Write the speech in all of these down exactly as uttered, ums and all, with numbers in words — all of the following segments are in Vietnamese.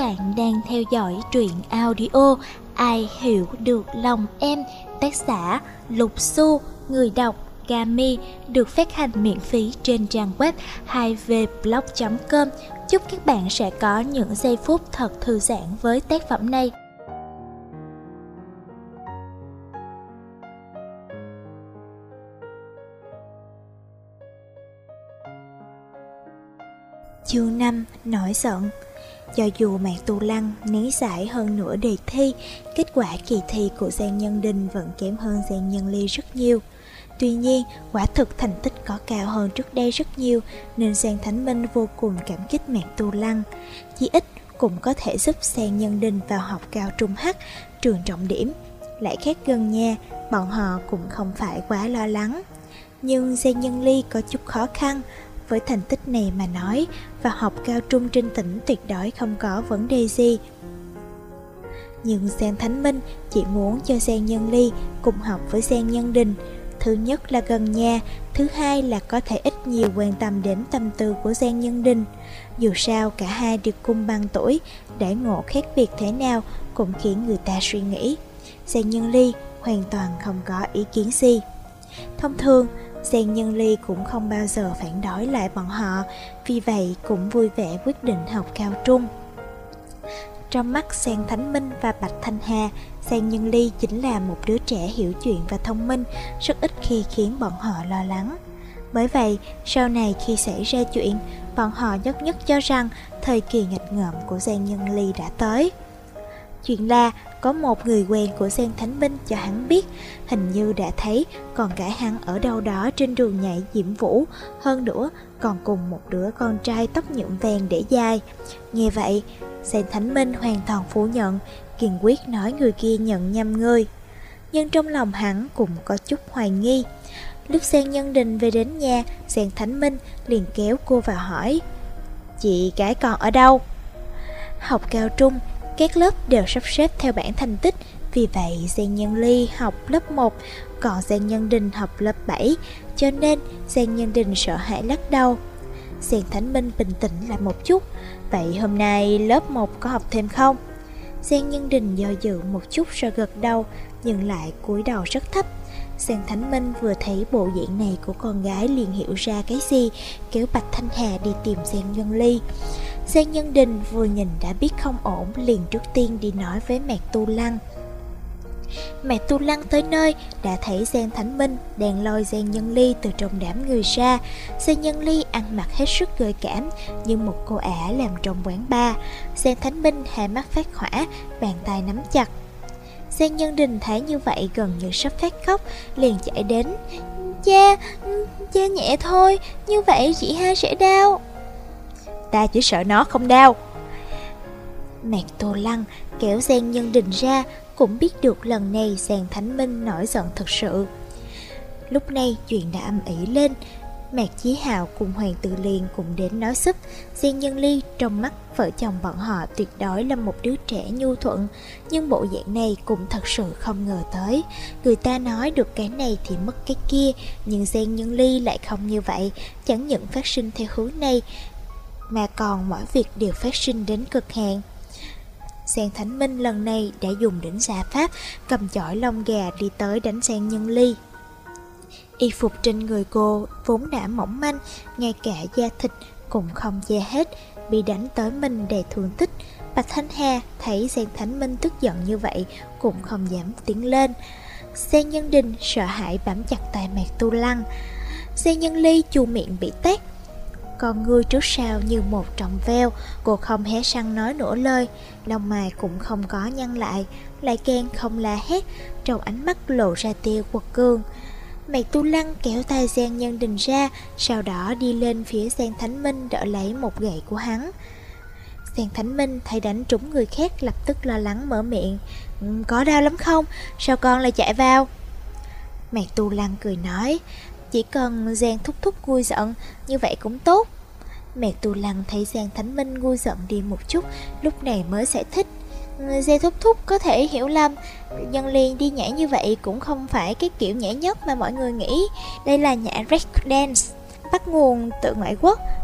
bạn đang theo dõi truyện audio Ai Hiểu Được Lòng Em, tác giả Lục Xu, người đọc Gami, được phát hành miễn phí trên trang web hai v blog chấm com. Chúc các bạn sẽ có những giây phút thật thư giãn với tác phẩm này. Chương năm. Nổi giận. Cho dù Mạc Tu Lăng né giải hơn nửa đề thi, kết quả kỳ thi của Giang Nhân Đình vẫn kém hơn Giang Nhân Ly rất nhiều. Tuy nhiên, quả thực thành tích có cao hơn trước đây rất nhiều, nên Giang Thánh Minh vô cùng cảm kích Mạc Tu Lăng. Chí ít cũng có thể giúp Giang Nhân Đình vào học cao trung H, trường trọng điểm. Lại khác gần nhà, bọn họ cũng không phải quá lo lắng. Nhưng Giang Nhân Ly có chút khó khăn. Với thành tích này mà nói, và học cao trung trên tỉnh tuyệt đối không có vấn đề gì. Nhưng Giang Thánh Minh chỉ muốn cho Giang Nhân Ly cùng học với Giang Nhân Đình. Thứ nhất là gần nhà, thứ hai là có thể ít nhiều quan tâm đến tâm tư của Giang Nhân Đình. Dù sao cả hai đều cùng bằng tuổi, đãi ngộ khác biệt thế nào cũng khiến người ta suy nghĩ. Giang Nhân Ly hoàn toàn không có ý kiến gì. Thông thường, Giang Nhân Ly cũng không bao giờ phản đối lại bọn họ, vì vậy cũng vui vẻ quyết định học cao trung. Trong mắt Giang Thánh Minh và Bạch Thanh Hà, Giang Nhân Ly chính là một đứa trẻ hiểu chuyện và thông minh, rất ít khi khiến bọn họ lo lắng. Bởi vậy, sau này khi xảy ra chuyện, bọn họ nhất nhất cho rằng thời kỳ nghịch ngợm của Giang Nhân Ly đã tới. Chuyện là có một người quen của Giang Thánh Minh cho hắn biết, hình như đã thấy còn cả hắn ở đâu đó trên đường nhảy diễm vũ, hơn nữa còn cùng một đứa con trai tóc nhuộm vàng để dài. Nghe vậy, Giang Thánh Minh hoàn toàn phủ nhận, kiên quyết nói người kia nhận nhầm người. Nhưng trong lòng hắn cũng có chút hoài nghi. Lúc Giang Nhân Đình về đến nhà, Giang Thánh Minh liền kéo cô vào hỏi: "Chị gái còn ở đâu?" Học cao trung, các lớp đều sắp xếp theo bảng thành tích, vì vậy Giang Nhân Ly học lớp một, còn Giang Nhân Đình học lớp bảy, cho nên Giang Nhân Đình sợ hãi lắc đầu. Giang Thánh Minh bình tĩnh lại một chút: "Vậy hôm nay lớp một có học thêm không?" Giang Nhân Đình do dự một chút rồi gật đầu, nhưng lại cúi đầu rất thấp. Giang Thánh Minh vừa thấy bộ dạng này của con gái liền hiểu ra cái gì, kéo Bạch Thanh Hà đi tìm Giang Nhân Ly. Giang Nhân Đình vừa nhìn đã biết không ổn, liền trước tiên đi nói với Mạc Tu Lăng. Mạc Tu Lăng tới nơi đã thấy Giang Thánh Minh đang lôi Giang Nhân Ly từ trong đám người ra. Giang Nhân Ly ăn mặc hết sức gợi cảm như một cô ả làm trong quán bar. Giang Thánh Minh hai mắt phát hỏa, bàn tay nắm chặt. Giang Nhân Đình thấy như vậy gần như sắp phát khóc, liền chạy đến: "Cha, cha nhẹ thôi, như vậy chị hai sẽ đau." "Ta chỉ sợ nó không đau." Mạc Tu Lăng kéo Giang Nhân Đình ra, cũng biết được lần này Giang Thánh Minh nổi giận thật sự. Lúc này chuyện đã âm ỉ lên. Mạc Chí Hào cùng Hoàng Tử Liền cùng đến nói giúp. Giang Nhân Ly trong mắt vợ chồng bọn họ tuyệt đối là một đứa trẻ nhu thuận, nhưng bộ dạng này cũng thật sự không ngờ tới. Người ta nói được cái này thì mất cái kia, nhưng Giang Nhân Ly lại không như vậy, chẳng những phát sinh theo hướng này mà còn mọi việc đều phát sinh đến cực hạn. Giang Thánh Minh lần này đã dùng đến xà pháp, cầm chổi lông gà đi tới đánh Giang Nhân Ly. Y phục trên người cô vốn đã mỏng manh, ngay cả da thịt cũng không che hết, bị đánh tới mình đầy thương tích. Bạch Thanh Hà thấy Giang Thánh Minh tức giận như vậy cũng không dám tiến lên. Giang Nhân Đình sợ hãi bám chặt tay Mạc Tu Lăng. Giang Nhân Ly chu miệng bị tát, con ngươi trước sau như một trọng veo, cô không hé răng nói nửa lời, lông mày cũng không có nhăn lại, lại càng không la hét, trong ánh mắt lộ ra tia quật cường. Mạc Tu Lăng kéo tay Giang Nhân Đình ra, sau đó đi lên phía Giang Thánh Minh đỡ lấy một gậy của hắn. Giang Thánh Minh thấy đánh trúng người khác, lập tức lo lắng mở miệng: "Có đau lắm không? Sao con lại chạy vào?" Mạc Tu Lăng cười nói: "Chỉ cần Giang thúc thúc nguôi giận, như vậy cũng tốt." Mạc Tu Lăng thấy Giang Thánh Minh nguôi giận đi một chút, lúc này mới giải thích: "Giang thúc thúc có thể hiểu lầm, Nhân Liên đi nhảy như vậy cũng không phải cái kiểu nhảy nhót mà mọi người nghĩ. Đây là nhảy break dance, bắt nguồn từ ngoại quốc,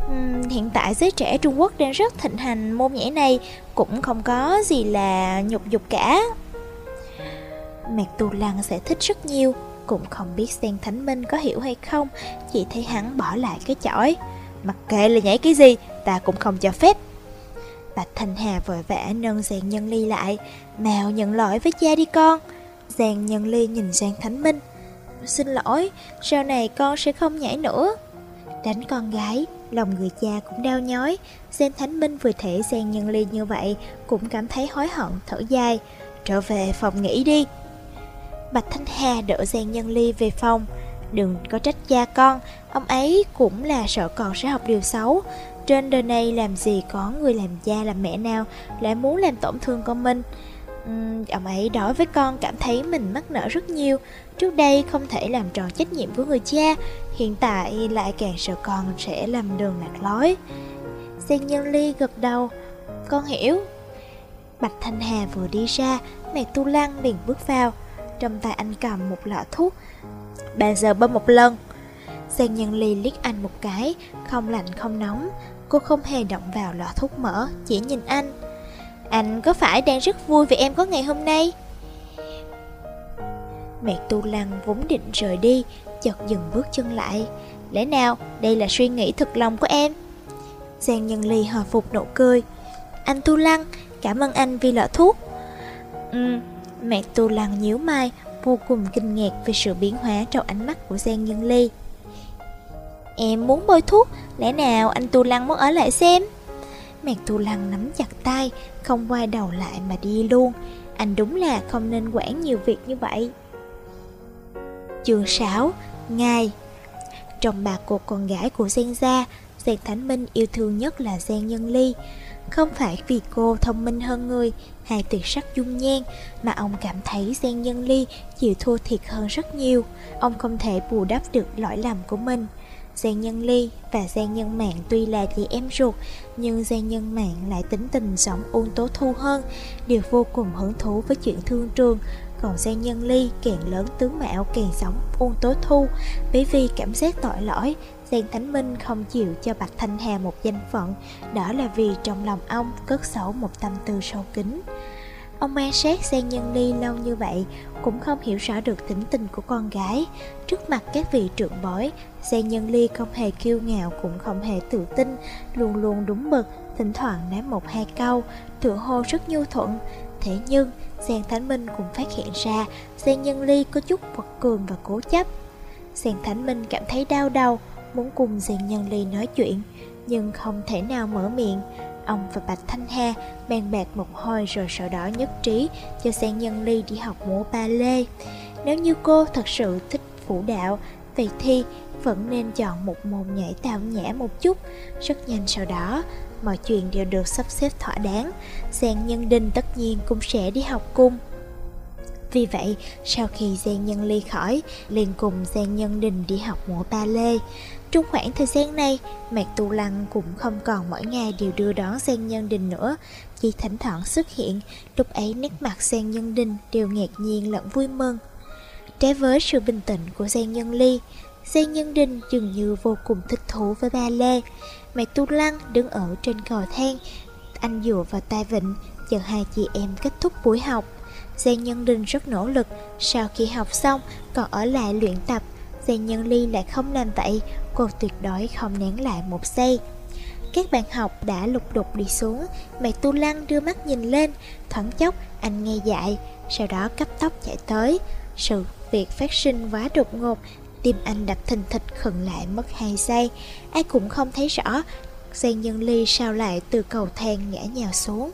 Uhm, hiện tại giới trẻ Trung Quốc đang rất thịnh hành môn nhảy này, cũng không có gì là nhục dục cả. Mạc Tu Lăng sẽ thích rất nhiều, cũng không biết Giang Thánh Minh có hiểu hay không, chỉ thấy hắn bỏ lại cái chổi. Mặc kệ là nhảy cái gì, ta cũng không cho phép. Bạch Thanh Hà vội vã nâng Giang Nhân Ly lại. Mau nhận lỗi với cha đi con. Giang Nhân Ly nhìn Giang Thánh Minh. Xin lỗi, sau này con sẽ không nhảy nữa. Đánh con gái, lòng người cha cũng đau nhói. Giang Thánh Minh vừa thể Giang Nhân Ly như vậy, cũng cảm thấy hối hận, thở dài. Trở về phòng nghỉ đi. Bạch Thanh Hà đỡ Giang Nhân Ly về phòng. Đừng có trách cha con, ông ấy cũng là sợ con sẽ học điều xấu. Trên đời này làm gì có người làm cha làm mẹ nào lại muốn làm tổn thương con mình. uhm, Ông ấy đối với con cảm thấy mình mắc nợ rất nhiều. Trước đây không thể làm tròn trách nhiệm của người cha, hiện tại lại càng sợ con sẽ làm đường lạc lối. Giang Nhân Ly gật đầu. Con hiểu. Bạch Thanh Hà vừa đi ra, Mạc Tu Lăng liền bước vào. Trong tay anh cầm một lọ thuốc. Ba giờ bơm một lần. Giang Nhân Ly liếc anh một cái, không lạnh không nóng. Cô không hề động vào lọ thuốc mỡ, chỉ nhìn anh. Anh có phải đang rất vui vì em có ngày hôm nay? Mạc Tu Lăng vốn định rời đi, chợt dừng bước chân lại. Lẽ nào đây là suy nghĩ thực lòng của em? Giang Nhân Ly hồi phục nụ cười. Anh Tu Lăng, cảm ơn anh vì lọ thuốc. Ừ. Mạc Tu Lăng nhíu mày, vô cùng kinh ngạc về sự biến hóa trong ánh mắt của Giang Nhân Ly. Em muốn bôi thuốc, lẽ nào anh Tu Lăng muốn ở lại xem? Mạc Tu Lăng nắm chặt tay, không quay đầu lại mà đi luôn. Anh đúng là không nên quản nhiều việc như vậy. Chương sáu. Ngài. Trong ba cô con gái của Giang gia, Giang Thánh Minh yêu thương nhất là Giang Nhân Ly. Không phải vì cô thông minh hơn người hay tuyệt sắc dung nhan, mà ông cảm thấy Giang Nhân Ly chịu thua thiệt hơn rất nhiều. Ông không thể bù đắp được lỗi lầm của mình. Giang Nhân Ly và Giang Nhân Mạn tuy là chị em ruột, nhưng Giang Nhân Mạn lại tính tình giống Uông Tố Thu hơn, đều vô cùng hứng thú với chuyện thương trường. Còn Giang Nhân Ly càng lớn tướng mạo càng giống Uông Tố Thu. Bởi vì cảm giác tội lỗi, Giang Thánh Minh không chịu cho Bạch Thanh Hà một danh phận. Đó là vì trong lòng ông cất giấu một tâm tư sâu kín. Ông quan sát Giang Nhân Ly lâu như vậy, cũng không hiểu rõ được tính tình của con gái. Trước mặt các vị trưởng bối, Giang Nhân Ly không hề kiêu ngạo, cũng không hề tự tin, luôn luôn đúng mực, thỉnh thoảng nói một hai câu, tựa hồ rất nhu thuận. Thế nhưng Giang Thánh Minh cũng phát hiện ra Giang Nhân Ly có chút quật cường và cố chấp. Giang Thánh Minh cảm thấy đau đầu, muốn cùng Giang Nhân Ly nói chuyện, nhưng không thể nào mở miệng. Ông và Bạch Thanh Hà bàn bạc một hồi rồi sau đó nhất trí cho Giang Nhân Ly đi học múa ba lê. Nếu như cô thật sự thích vũ đạo, vậy thì vẫn nên chọn một môn nhảy tao nhã một chút. Rất nhanh sau đó, mọi chuyện đều được sắp xếp thỏa đáng. Giang Nhân Đình tất nhiên cũng sẽ đi học cùng. Vì vậy, sau khi Giang Nhân Ly khỏi, liền cùng Giang Nhân Đình đi học múa ba lê. Trong khoảng thời gian này, Mạc Tu Lăng cũng không còn mỗi ngày đều đưa đón Giang Nhân Đình nữa, chỉ thỉnh thoảng xuất hiện. Lúc ấy nét mặt Giang Nhân Đình đều ngạc nhiên lẫn vui mừng. Trái với sự bình tĩnh của Giang Nhân Ly, Giang Nhân Đình dường như vô cùng thích thú với ba lê. Mạc Tu Lăng đứng ở trên cầu thang, anh dựa vào tay vịn, chờ hai chị em kết thúc buổi học. Giang Nhân Đình rất nỗ lực, sau khi học xong còn ở lại luyện tập. Giang Nhân Ly lại không làm vậy, cô tuyệt đối không nén lại một giây. Các bạn học đã lục đục đi xuống, Mạc Tu Lăng đưa mắt nhìn lên, thoáng chốc anh nghe dại, sau đó cấp tốc chạy tới. Sự việc phát sinh quá đột ngột, tim anh đập thình thịch khựng lại mất hai giây. Ai cũng không thấy rõ Giang Nhân Ly sao lại từ cầu thang ngã nhào xuống.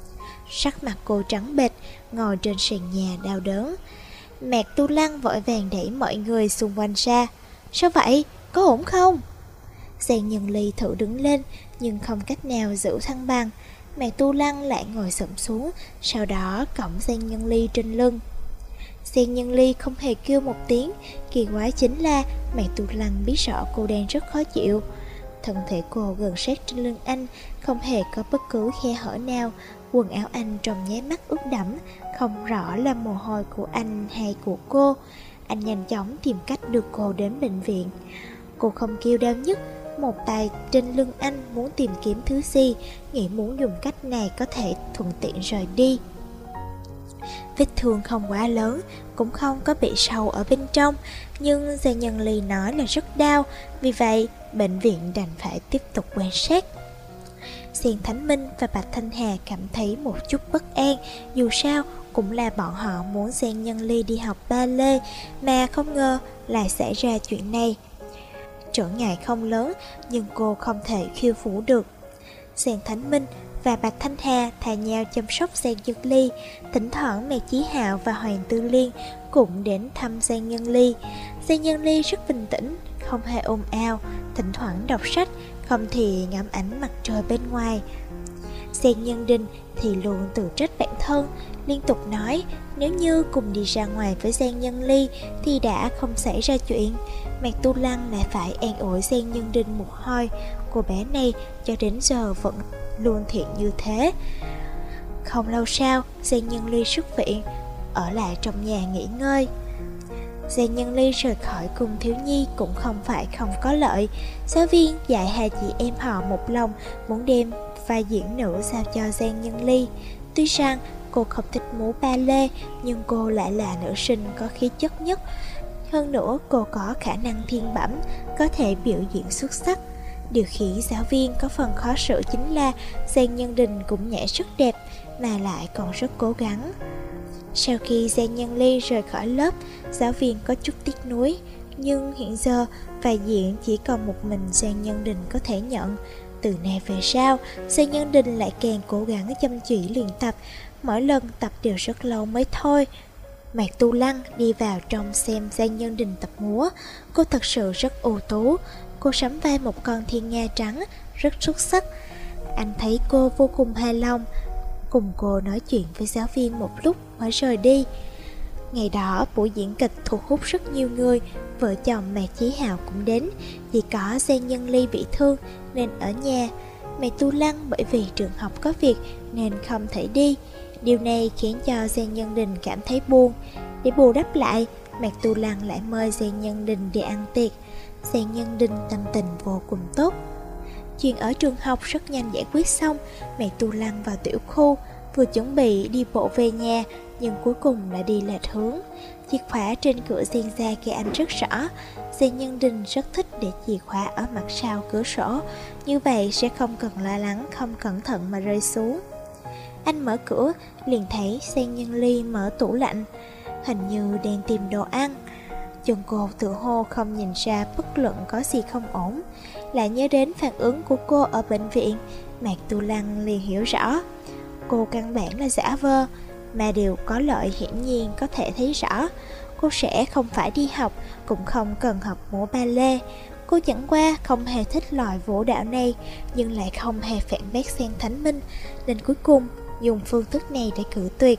Sắc mặt cô trắng bệch, ngồi trên sàn nhà đau đớn. Mạc Tu Lăng vội vàng đẩy mọi người xung quanh ra. Sao vậy? Có ổn không? Giang Nhân Ly thử đứng lên, nhưng không cách nào giữ thăng bằng. Mạc Tu Lăng lại ngồi xổm xuống, sau đó cõng Giang Nhân Ly trên lưng. Giang Nhân Ly không hề kêu một tiếng. Kỳ quái chính là Mạc Tu Lăng biết rõ cô đang rất khó chịu. Thân thể cô gần sát trên lưng anh, không hề có bất cứ khe hở nào. Quần áo anh trong nháy mắt ướt đẫm, không rõ là mồ hôi của anh hay của cô. Anh nhanh chóng tìm cách đưa cô đến bệnh viện. Cô không kêu đau nhức, một tay trên lưng anh muốn tìm kiếm thứ gì, nghĩ muốn dùng cách này có thể thuận tiện rời đi. Vết thương không quá lớn, cũng không có bị sâu ở bên trong, nhưng Giang Nhân Ly nói là rất đau, vì vậy bệnh viện đành phải tiếp tục quan sát. Giang Thánh Minh và Bạch Thanh Hà cảm thấy một chút bất an, dù sao cũng là bọn họ muốn Giang Nhân Ly đi học ballet, mà không ngờ lại xảy ra chuyện này. Trở ngại không lớn, nhưng cô không thể khiêu vũ được. Giang Thánh Minh và Bạch Thanh Hà thà nhau chăm sóc Giang Nhân Ly. Thỉnh thoảng Mạc Chí Hạo và Hoàng Tư Liên cũng đến thăm Giang Nhân Ly. Giang Nhân Ly rất bình tĩnh, không hề ồn ào, thỉnh thoảng đọc sách, không thì ngắm ánh mặt trời bên ngoài. Giang Nhân Đình thì luôn tự trách bản thân, liên tục nói nếu như cùng đi ra ngoài với Giang Nhân Ly thì đã không xảy ra chuyện. Mạc Tu Lăng lại phải an ủi Giang Nhân Đình một hồi, cô bé này cho đến giờ vẫn luôn thiện như thế. Không lâu sau, Giang Nhân Ly xuất viện, ở lại trong nhà nghỉ ngơi. Giang Nhân Ly rời khỏi cùng thiếu nhi cũng không phải không có lợi. Giáo viên dạy hai chị em họ một lòng muốn đem vai diễn nữ sao cho Giang Nhân Ly. Tuy rằng cô không thích múa ballet, nhưng cô lại là nữ sinh có khí chất nhất. Hơn nữa cô có khả năng thiên bẩm, có thể biểu diễn xuất sắc. Điều khiến giáo viên có phần khó xử chính là Giang Nhân Đình cũng nhảy rất đẹp, mà lại còn rất cố gắng. Sau khi Giang Nhân Ly rời khỏi lớp, giáo viên có chút tiếc nuối, nhưng hiện giờ vai diễn chỉ còn một mình Giang Nhân Đình có thể nhận. Từ nay về sau, Giang Nhân Đình lại càng cố gắng chăm chỉ luyện tập, mỗi lần tập đều rất lâu mới thôi. Mạc Tu Lăng đi vào trong xem Giang Nhân Đình tập múa, cô thật sự rất ưu tú. Cô sắm vai một con thiên nga trắng, rất xuất sắc. Anh thấy cô vô cùng hài lòng, cùng cô nói chuyện với giáo viên một lúc mới rời đi. Ngày đó buổi diễn kịch thu hút rất nhiều người, vợ chồng Mạc Chí Hạo cũng đến. Chỉ có Giang Nhân Ly bị thương nên ở nhà. Mạc Tu Lăng bởi vì trường học có việc nên không thể đi. Điều này khiến cho Giang Nhân Đình cảm thấy buồn. Để bù đắp lại, Mạc Tu Lăng lại mời Giang Nhân Đình đi ăn tiệc. Giang Nhân Đình tâm tình vô cùng tốt. Chuyện ở trường học rất nhanh giải quyết xong. Mạc Tu Lăng vào tiểu khu, vừa chuẩn bị đi bộ về nhà, nhưng cuối cùng lại đi lệch hướng. Chìa khóa trên cửa Giang gia ghi anh rất rõ. Giang Nhân Đình rất thích để chìa khóa ở mặt sau cửa sổ, như vậy sẽ không cần lo lắng không cẩn thận mà rơi xuống. Anh mở cửa liền thấy Giang Nhân Ly mở tủ lạnh, hình như đang tìm đồ ăn. Chân cô tự hồ không nhìn ra bất luận có gì không ổn, lại nhớ đến phản ứng của cô ở bệnh viện. Mạc Tu Lăng liền hiểu rõ, cô căn bản là giả vờ, mà điều có lợi hiển nhiên có thể thấy rõ. Cô sẽ không phải đi học, cũng không cần học múa ballet. Cô chẳng qua không hề thích loại vũ đạo này, nhưng lại không hề phản bác Giang Thánh Minh, nên cuối cùng dùng phương thức này để cự tuyệt.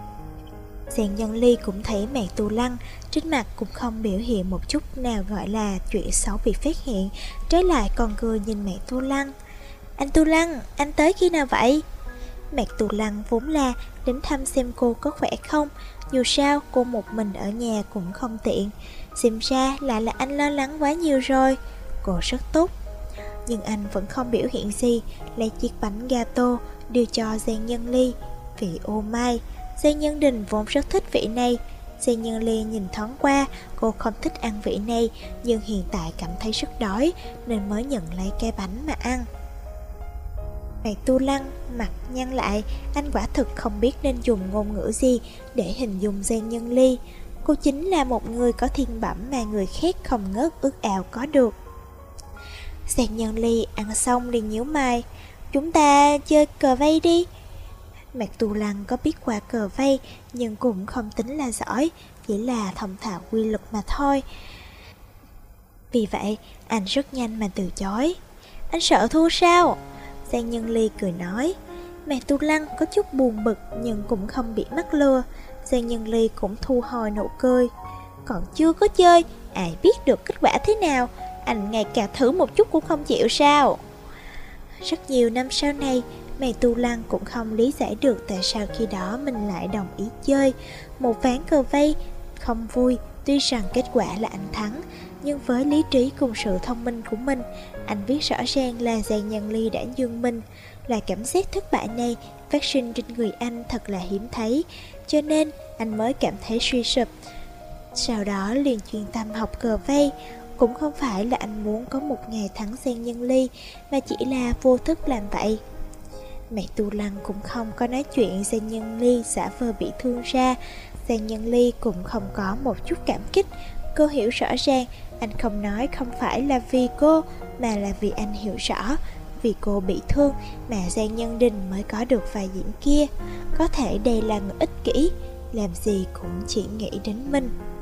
Giang Nhân Ly cũng thấy Mạc Tu Lăng trên mặt cũng không biểu hiện một chút nào gọi là chuyện xấu bị phát hiện, trái lại còn cười nhìn Mạc Tu Lăng. Anh Tu Lăng, anh tới khi nào vậy? Mạc Tu Lăng vốn là đến thăm xem cô có khỏe không, dù sao cô một mình ở nhà cũng không tiện. Xem ra lại là anh lo lắng quá nhiều rồi. Cô rất tốt. Nhưng anh vẫn không biểu hiện gì, lấy chiếc bánh gato đưa cho Giang Nhân Ly. Vị ô mai, Giang Nhân Đình vốn rất thích vị này. Giang Nhân Ly nhìn thoáng qua, cô không thích ăn vị này, nhưng hiện tại cảm thấy rất đói nên mới nhận lấy cái bánh mà ăn. Mạc Tu Lăng mặt nhăn lại, anh quả thực không biết nên dùng ngôn ngữ gì để hình dung Giang Nhân Ly. Cô chính là một người có thiên bẩm mà người khác không ngớt ước ao có được. Giang Nhân Ly ăn xong liền nhíu mày. Chúng ta chơi cờ vây đi. Mạc Tu Lăng có biết qua cờ vây, nhưng cũng không tính là giỏi, chỉ là thông thạo quy luật mà thôi. Vì vậy, anh rất nhanh mà từ chối. Anh sợ thua sao? Giang Nhân Ly cười nói. Mạc Tu Lăng có chút buồn bực nhưng cũng không bị mắc lừa. Giang Nhân Ly cũng thu hồi nụ cười. Còn chưa có chơi, ai biết được kết quả thế nào? Anh ngay cả thử một chút cũng không chịu sao? Rất nhiều năm sau này, Mạc Tu Lăng cũng không lý giải được tại sao khi đó mình lại đồng ý chơi một ván cờ vây. Không vui, tuy rằng kết quả là anh thắng, Nhưng với lý trí cùng sự thông minh của mình, anh biết rõ ràng là Giang Nhân Ly đã nhường mình. Loại cảm giác thất bại này phát sinh trên người anh thật là hiếm thấy, cho nên anh mới cảm thấy suy sụp. Sau đó liền chuyên tâm học cờ vây. Cũng không phải là anh muốn có một ngày thắng Giang Nhân Ly, mà chỉ là vô thức làm vậy. Mẹ Tu Lăng cũng không có nói chuyện Giang Nhân Ly giả vờ bị thương ra. Giang Nhân Ly cũng không có một chút cảm kích. Cô hiểu rõ ràng anh không nói không phải là vì cô, mà là vì anh hiểu rõ, vì cô bị thương mà Giang Nhân Đình mới có được vai diễn kia. Có thể đây là người ích kỷ, làm gì cũng chỉ nghĩ đến mình.